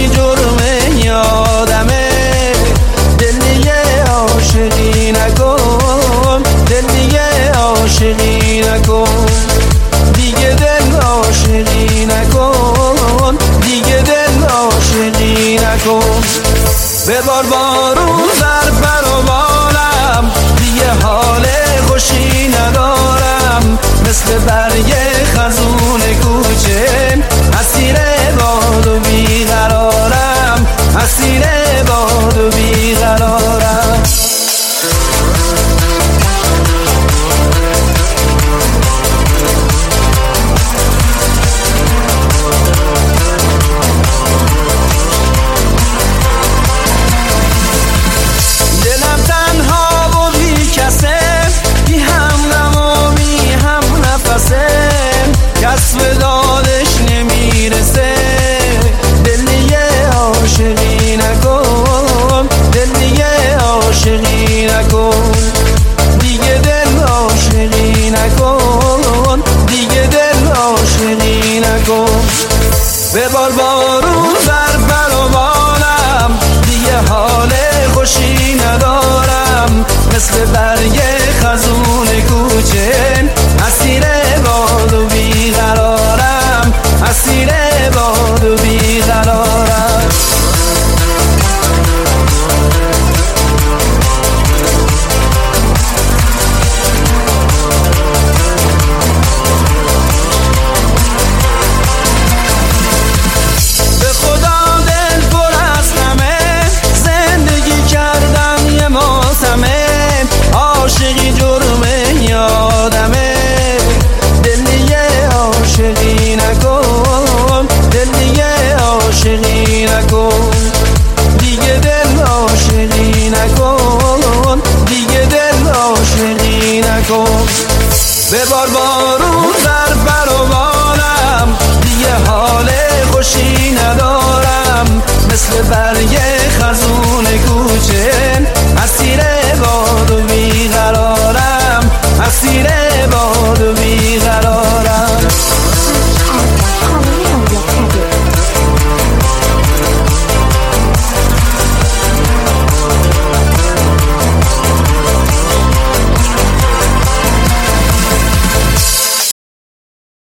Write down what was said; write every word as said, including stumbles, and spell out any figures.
عاشقی جرم یادمه، دل دیگه عاشقی نکن، دل دیگه عاشقی نکن، دیگه دل عاشقی نکن، دیگه دل عاشقی نکن. ببار بارون بر پر و بالم، دیگه حال خوشی ندارم، مثل برگ خزون کوچه اسیر باد و بیقرارم، اسیر باد و بیقرارم. کس به دادش نمیرسه، دل دیگه عاشقی نکن، دل دیگه عاشقی نکن، دیگه دل عاشقی نکن، دیگه دل عاشقی نکن. ببار بارون بر پر و بالم، دیگه حال خوشی ندارم، مثل برگ خزون کوچه اسیر باد و بیقرارم، اسیر باد و بیقرارم. به خدا دل پر از غمه، زندگی کردم یه ماتمه، عاشقی جرم یادمه، دل دیگه عاشقی نکن، دل دیگه عاشقی نکن، دیگه دل عاشقی نکن، دیگه دل عاشقی نکن. ببار بارون بر پر و بالم، دیگه حال خوشی ندارم، مثل برگ